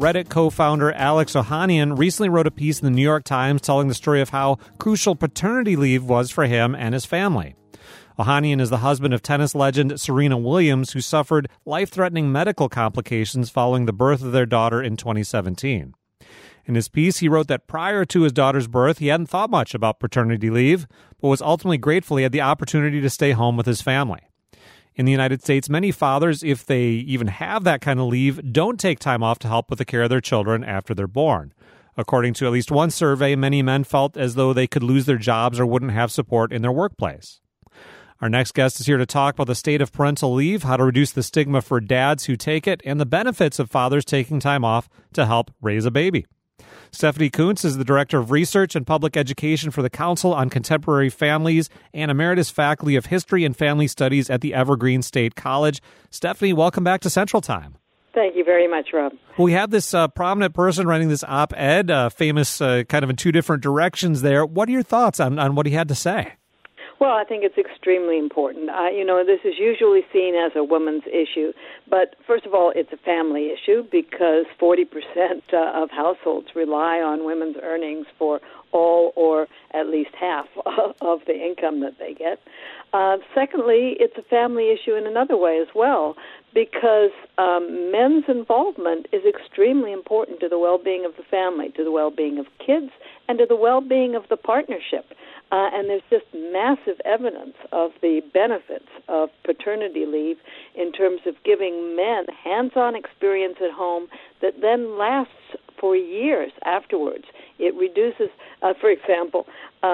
Reddit co-founder Alex Ohanian recently wrote a piece in the New York Times telling the story of how crucial paternity leave was for him and his family. Ohanian is the husband of tennis legend Serena Williams, who suffered life-threatening medical complications following the birth of their daughter in 2017. In his piece, he wrote that prior to his daughter's birth, he hadn't thought much about paternity leave, but was ultimately grateful he had the opportunity to stay home with his family. In the United States, many fathers, if they even have that kind of leave, don't take time off to help with the care of their children after they're born. According to at least one survey, many men felt as though they could lose their jobs or wouldn't have support in their workplace. Our next guest is here to talk about the state of parental leave, how to reduce the stigma for dads who take it, and the benefits of fathers taking time off to help raise a baby. Stephanie Coontz is the Director of Research and Public Education for the Council on Contemporary Families and Emeritus Faculty of History and Family Studies at the Evergreen State College. Stephanie, welcome back to Central Time. Thank you very much, Rob. Well, we have this prominent person writing this op-ed, famous kind of in two different directions there. What are your thoughts on what he had to say? Well, I think it's extremely important. This is usually seen as a woman's issue, but first of all, it's a family issue because 40% of households rely on women's earnings for all or at least half of the income that they get. Secondly, it's a family issue in another way as well, because men's involvement is extremely important to the well-being of the family, to the well-being of kids, and to the well-being of the partnership. And there's just massive evidence of the benefits of paternity leave in terms of giving men hands-on experience at home that then lasts for years afterwards. It reduces, for example,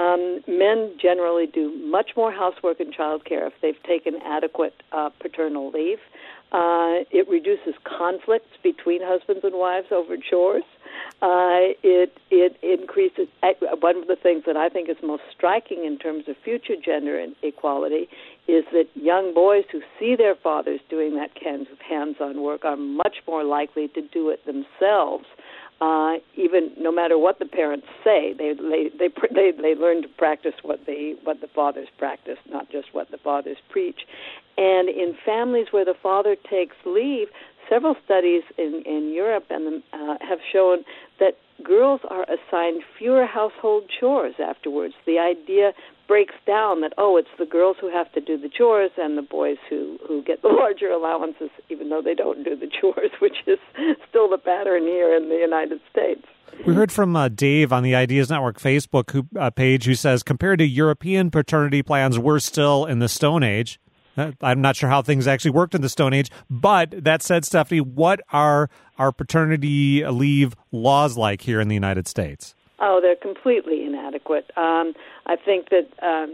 men generally do much more housework and childcare if they've taken adequate paternal leave. It reduces conflicts between husbands and wives over chores. It increases. One of the things that I think is most striking in terms of future gender equality is that young boys who see their fathers doing that kind of hands-on work are much more likely to do it themselves. Even no matter what the parents say, they learn to practice what the fathers practice, not just what the fathers preach. And in families where the father takes leave, several studies in Europe have shown that girls are assigned fewer household chores afterwards. The idea breaks down that, it's the girls who have to do the chores and the boys who get the larger allowances, even though they don't do the chores, which is still the pattern here in the United States. We heard from Dave on the Ideas Network Facebook page who says, compared to European paternity plans, we're still in the Stone Age. I'm not sure how things actually worked in the Stone Age, but that said, Stephanie, what are our paternity leave laws like here in the United States? Oh, they're completely inadequate. I think that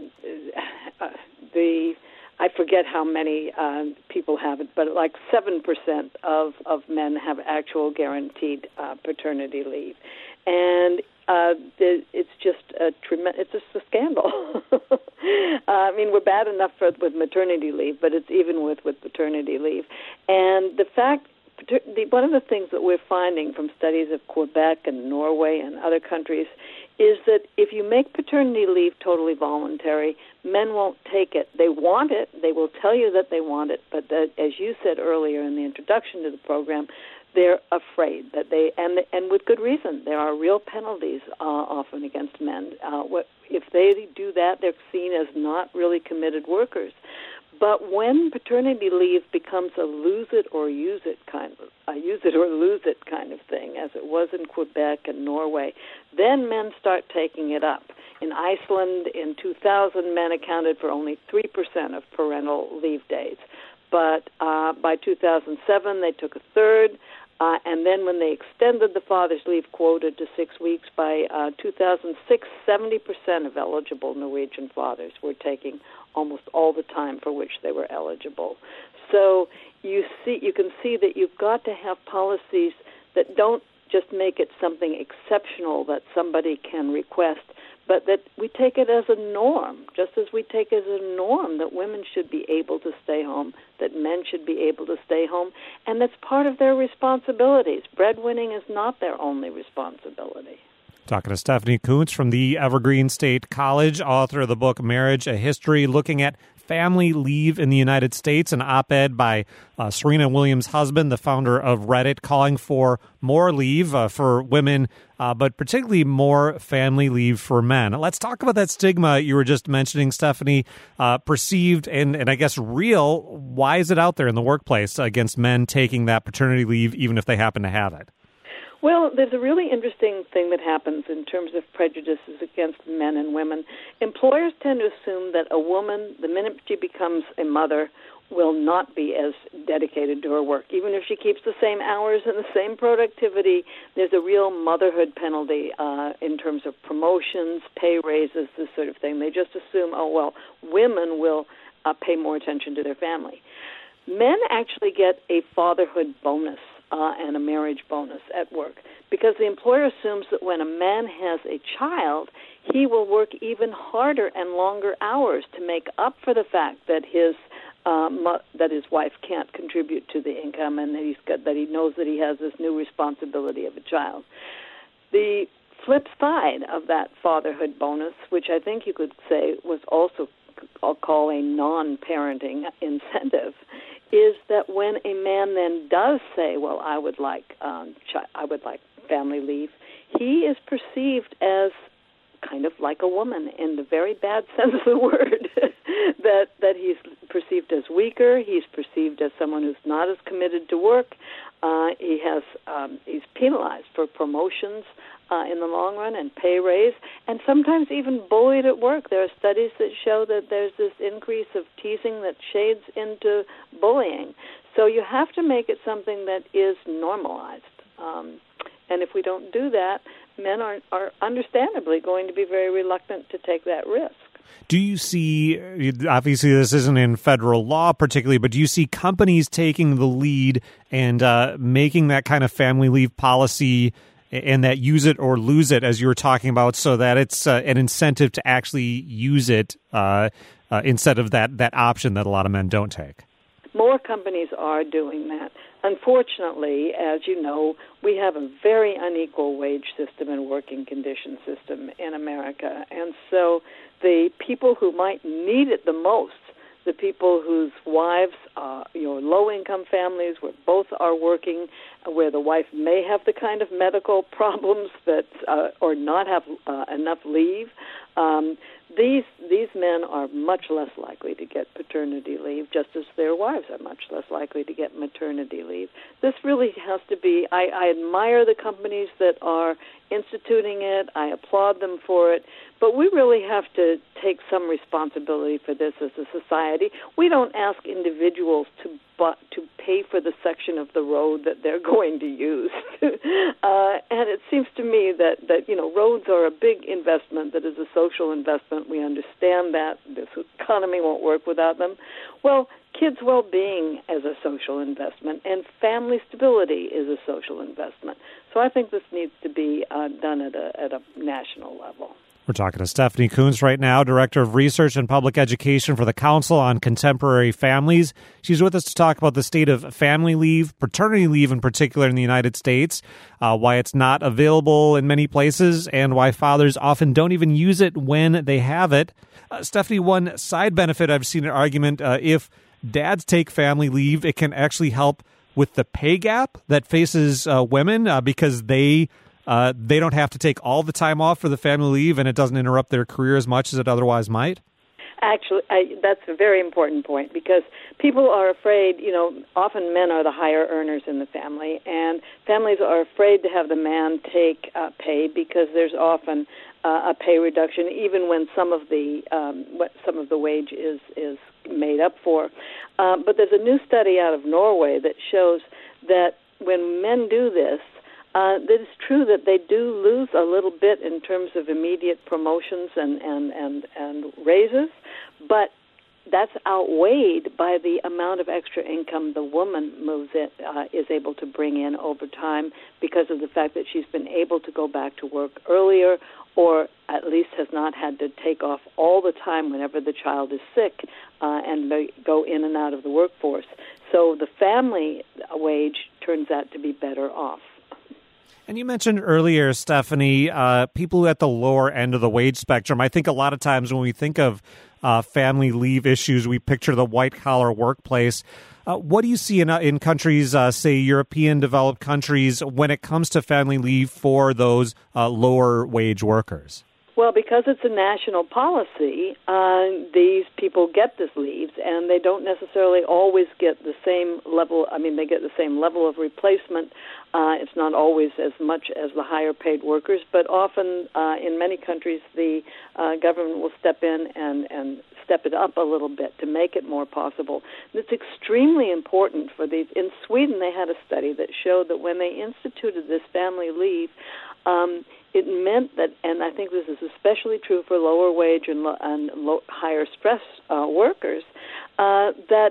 I forget how many people have it, but like 7% of men have actual guaranteed paternity leave, and it's just a scandal. I mean, we're bad enough with maternity leave, but it's even with paternity leave. And the fact, one of the things that we're finding from studies of Quebec and Norway and other countries is that if you make paternity leave totally voluntary, men won't take it. They want it. They will tell you that they want it, but as you said earlier in the introduction to the program, they're afraid that and with good reason. There are real penalties often against men. If they do that, they're seen as not really committed workers. But when paternity leave becomes a use it or lose it kind of thing, as it was in Quebec and Norway, then men start taking it up. In Iceland, in 2000, men accounted for only 3% of parental leave days. But by 2007, they took a third. And then when they extended the father's leave quota to 6 weeks, by 2006, 70% of eligible Norwegian fathers were taking almost all the time for which they were eligible. So you can see that you've got to have policies that don't just make it something exceptional that somebody can request, but that we take it as a norm, just as we take as a norm that women should be able to stay home, that men should be able to stay home, and that's part of their responsibilities. Breadwinning is not their only responsibility. Talking to Stephanie Coontz from the Evergreen State College, author of the book Marriage, A History, looking at family leave in the United States, an op-ed by Serena Williams' husband, the founder of Reddit, calling for more leave for women, but particularly more family leave for men. Let's talk about that stigma you were just mentioning, Stephanie, perceived and I guess real. Why is it out there in the workplace against men taking that paternity leave, even if they happen to have it? Well, there's a really interesting thing that happens in terms of prejudices against men and women. Employers tend to assume that a woman, the minute she becomes a mother, will not be as dedicated to her work. Even if she keeps the same hours and the same productivity, there's a real motherhood penalty in terms of promotions, pay raises, this sort of thing. They just assume, women will pay more attention to their family. Men actually get a fatherhood bonus and a marriage bonus at work, because the employer assumes that when a man has a child, he will work even harder and longer hours to make up for the fact that his wife can't contribute to the income, and that he knows that he has this new responsibility of a child. The flip side of that fatherhood bonus, which I think you could say was also, I'll call a non-parenting incentive, is that when a man then does say, "Well, I would like family leave," he is perceived as kind of like a woman in the very bad sense of the word. that he's perceived as weaker. He's perceived as someone who's not as committed to work. He's penalized for promotions in the long run and pay raise, and sometimes even bullied at work. There are studies that show that there's this increase of teasing that shades into bullying. So you have to make it something that is normalized. And if we don't do that, men are understandably going to be very reluctant to take that risk. Do you see, obviously this isn't in federal law particularly, but do you see companies taking the lead and making that kind of family leave policy and that use it or lose it, as you were talking about, so that it's an incentive to actually use it instead of that option that a lot of men don't take? More companies are doing that. Unfortunately, as you know, we have a very unequal wage system and working condition system in America. And so the people who might need it the most, the people whose wives, low-income families where both are working, where the wife may have the kind of medical problems that or not have enough leave, these men are much less likely to get paternity leave, just as their wives are much less likely to get maternity leave. This really has to be, I admire the companies that are instituting it. I applaud them for it. But we really have to take some responsibility for this as a society. We don't ask individuals to pay for the section of the road that they're going to use. And it seems to me that roads are a big investment that is a social investment. We understand that. This economy won't work without them. Well, kids' well-being is a social investment, and family stability is a social investment. So I think this needs to be done at a national level. We're talking to Stephanie Coontz right now, Director of Research and Public Education for the Council on Contemporary Families. She's with us to talk about the state of family leave, paternity leave in particular in the United States, why it's not available in many places, and why fathers often don't even use it when they have it. Stephanie, one side benefit I've seen an argument, if dads take family leave, it can actually help with the pay gap that faces women because they don't have to take all the time off for the family leave, and it doesn't interrupt their career as much as it otherwise might? Actually, that's a very important point, because people are afraid, often men are the higher earners in the family, and families are afraid to have the man take pay because there's often a pay reduction, even when some of the wage is made up for. But there's a new study out of Norway that shows that when men do this, that it's true that they do lose a little bit in terms of immediate promotions and raises, but that's outweighed by the amount of extra income the woman is able to bring in over time because of the fact that she's been able to go back to work earlier, or at least has not had to take off all the time whenever the child is sick and go in and out of the workforce. So the family wage turns out to be better off. And you mentioned earlier, Stephanie, people at the lower end of the wage spectrum. I think a lot of times when we think of family leave issues, we picture the white-collar workplace. What do you see in countries, say European developed countries, when it comes to family leave for those lower wage workers? Well, because it's a national policy, these people get this leave, and they don't necessarily always get the same level. I mean, they get the same level of replacement. It's not always as much as the higher-paid workers, but often in many countries, the government will step in and step it up a little bit to make it more possible. And it's extremely important for these. In Sweden, they had a study that showed that when they instituted this family leave, it meant that, and I think this is especially true for lower wage and higher stress workers, that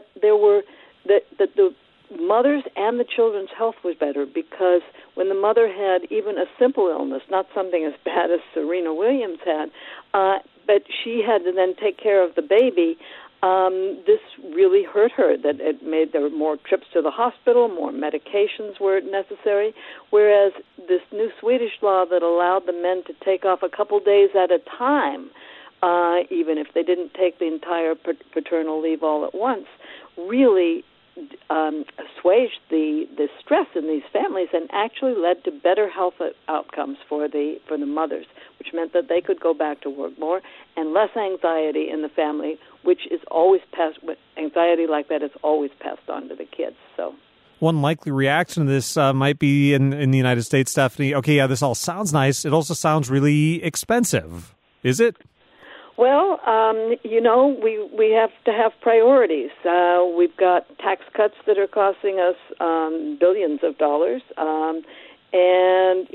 the mothers and the children's health was better, because when the mother had even a simple illness, not something as bad as Serena Williams had, but she had to then take care of the baby, this really hurt her, that it made there were more trips to the hospital, more medications were necessary, whereas this new Swedish law that allowed the men to take off a couple days at a time, even if they didn't take the entire paternal leave all at once, really assuaged the stress in these families and actually led to better health outcomes for the mothers, which meant that they could go back to work more and less anxiety in the family, which is always passed. Anxiety like that is always passed on to the kids. So, one likely reaction to this might be in the United States, Stephanie. Okay, yeah, this all sounds nice. It also sounds really expensive. Is it? Well, we have to have priorities. We've got tax cuts that are costing us billions of dollars, and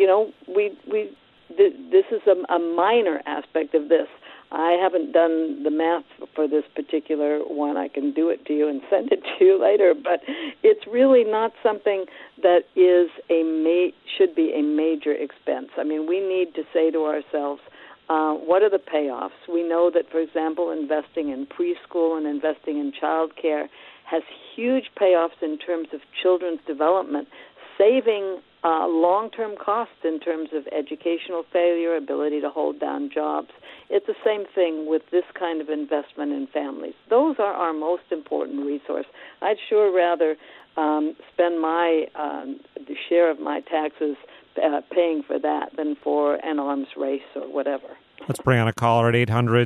this is a minor aspect of this. I haven't done the math for this particular one. I can do it to you and send it to you later, but it's really not something that is should be a major expense. I mean, we need to say to ourselves, what are the payoffs? We know that, for example, investing in preschool and investing in child care has huge payoffs in terms of children's development, saving long-term costs in terms of educational failure, ability to hold down jobs. It's the same thing with this kind of investment in families. Those are our most important resource. I'd sure rather spend my share of my taxes paying for that than for an arms race or whatever. Let's bring on a caller at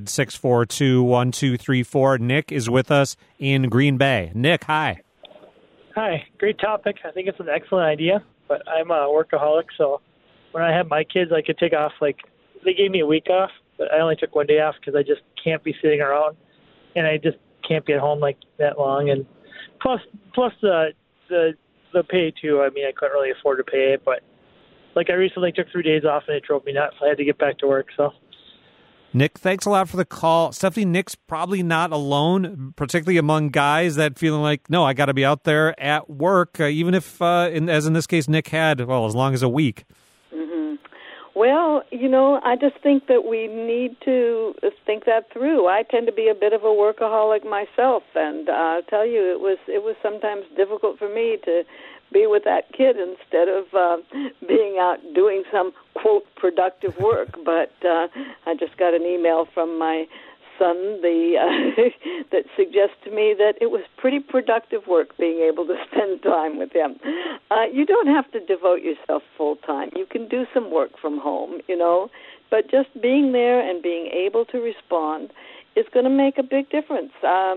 800-642-1234. Nick is with us in Green Bay. Nick, hi. Hi. Great topic. I think it's an excellent idea, but I'm a workaholic, so when I had my kids, I could take off, they gave me a week off, but I only took one day off because I just can't be sitting around, and I just can't be at home that long. And plus the pay, too. I mean, I couldn't really afford to pay it, but I recently took 3 days off, and it drove me nuts. I had to get back to work, so. Nick, thanks a lot for the call. Stephanie, Nick's probably not alone, particularly among guys that feeling like, no, I got to be out there at work, even if, as in this case, Nick had, as long as a week. Mm-hmm. Well, I just think that we need to think that through. I tend to be a bit of a workaholic myself, and I'll tell you, it was sometimes difficult for me to be with that kid instead of being out doing some, quote, productive work. But I just got an email from my son that suggests to me that it was pretty productive work being able to spend time with him. You don't have to devote yourself full time. You can do some work from home, but just being there and being able to respond is going to make a big difference.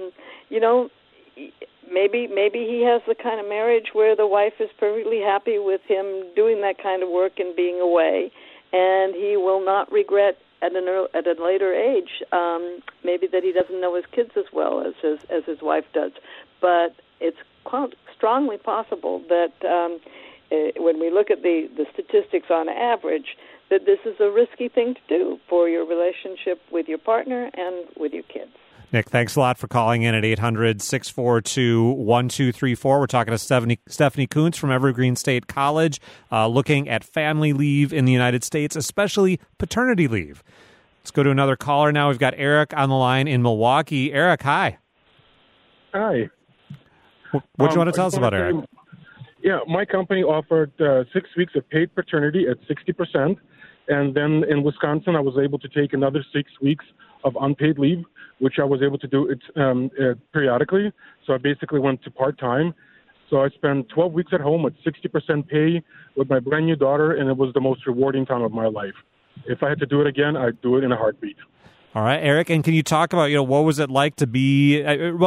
Maybe he has the kind of marriage where the wife is perfectly happy with him doing that kind of work and being away, and he will not regret at a later age maybe that he doesn't know his kids as well as his wife does. But it's quite strongly possible that when we look at the statistics on average, that this is a risky thing to do for your relationship with your partner and with your kids. Nick, thanks a lot for calling in at 800-642-1234. We're talking to Stephanie Kuntz from Evergreen State College, looking at family leave in the United States, especially paternity leave. Let's go to another caller now. We've got Eric on the line in Milwaukee. Eric, hi. Hi. What do you want to tell us about, Eric? Yeah, my company offered 6 weeks of paid paternity at 60%. And then in Wisconsin, I was able to take another 6 weeks of unpaid leave, which I was able to do periodically. So I basically went to part-time. So I spent 12 weeks at home at 60% pay with my brand new daughter, and it was the most rewarding time of my life. If I had to do it again, I'd do it in a heartbeat. All right, Eric, and can you talk about, what was it like to be,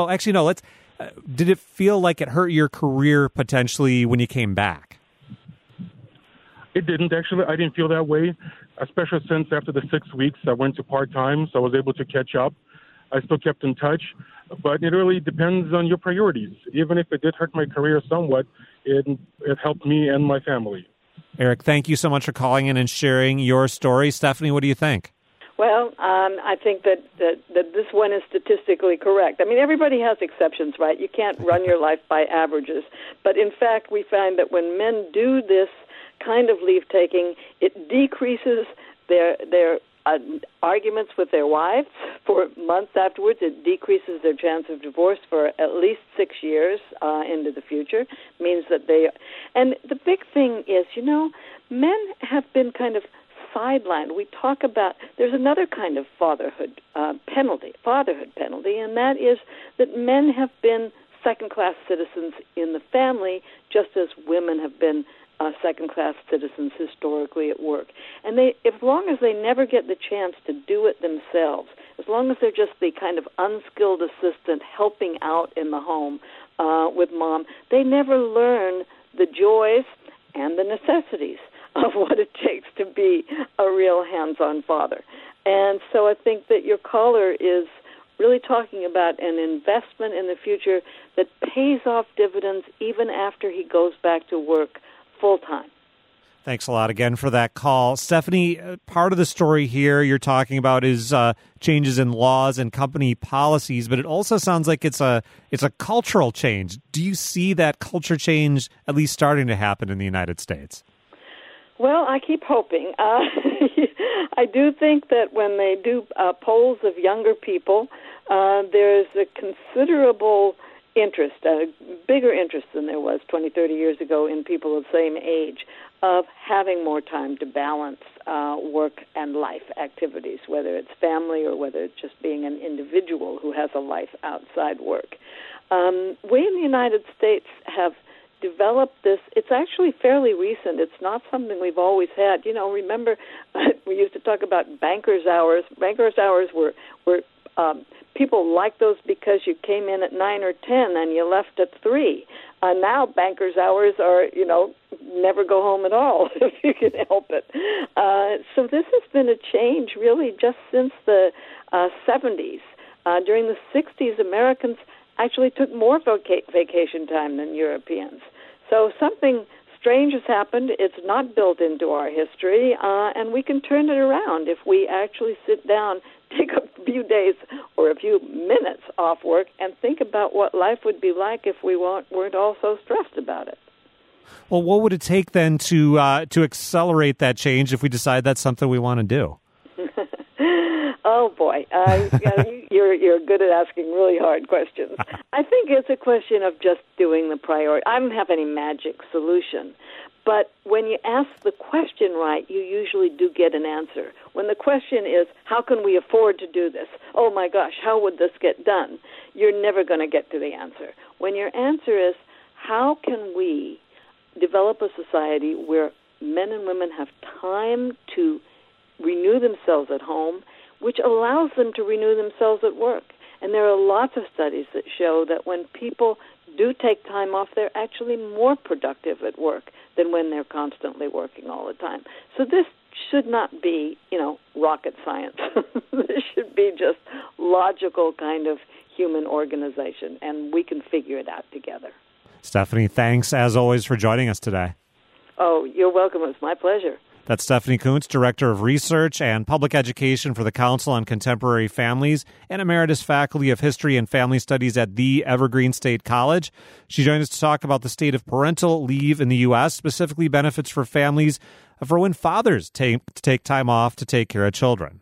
did it feel like it hurt your career potentially when you came back? It didn't, actually. I didn't feel that way, especially since after the 6 weeks I went to part-time, so I was able to catch up. I still kept in touch, but it really depends on your priorities. Even if it did hurt my career somewhat, it helped me and my family. Eric, thank you so much for calling in and sharing your story. Stephanie, what do you think? Well, I think that this one is statistically correct. I mean, everybody has exceptions, right? You can't run your life by averages. But in fact, we find that when men do this kind of leave-taking, it decreases their arguments with their wives for months afterwards. It decreases their chance of divorce for at least 6 years into the future. Means that and the big thing is, men have been kind of sidelined. We talk about, there's another kind of fatherhood penalty, and that is that men have been second-class citizens in the family, just as women have been second-class citizens historically at work. And as long as they never get the chance to do it themselves, as long as they're just the kind of unskilled assistant helping out in the home with mom, they never learn the joys and the necessities of what it takes to be a real hands-on father. And so I think that your caller is really talking about an investment in the future that pays off dividends even after he goes back to work full-time. Thanks a lot again for that call. Stephanie, part of the story here you're talking about is changes in laws and company policies, but it also sounds like it's a cultural change. Do you see that culture change at least starting to happen in the United States? Well, I keep hoping. I do think that when they do polls of younger people, there's a considerable interest, a bigger interest than there was 20, 30 years ago in people of the same age, of having more time to balance work and life activities, whether it's family or whether it's just being an individual who has a life outside work. We in the United States have developed this. It's actually fairly recent. It's not something we've always had. Remember, we used to talk about bankers' hours. Bankers' hours were people liked those because you came in at 9 or 10 and you left at 3. Now bankers' hours are, never go home at all if you can help it. So this has been a change really just since the 70s. During the 60s, Americans actually took more vacation time than Europeans. So something strange has happened. It's not built into our history, and we can turn it around if we actually sit down, take a few days or a few minutes off work, and think about what life would be like if we weren't all so stressed about it. Well, what would it take then to accelerate that change if we decide that's something we want to do? Oh, boy. You're good at asking really hard questions. I think it's a question of just doing the priority. I don't have any magic solution. But when you ask the question right, you usually do get an answer. When the question is, how can we afford to do this? Oh, my gosh, how would this get done? You're never going to get to the answer. When your answer is, how can we develop a society where men and women have time to renew themselves at home, which allows them to renew themselves at work? And there are lots of studies that show that when people do take time off, they're actually more productive at work than when they're constantly working all the time. So this should not be, rocket science. This should be just logical kind of human organization, and we can figure it out together. Stephanie, thanks as always for joining us today. Oh, you're welcome. It's my pleasure. That's Stephanie Coontz, Director of Research and Public Education for the Council on Contemporary Families and Emeritus Faculty of History and Family Studies at the Evergreen State College. She joined us to talk about the state of parental leave in the U.S., specifically benefits for families for when fathers take time off to take care of children.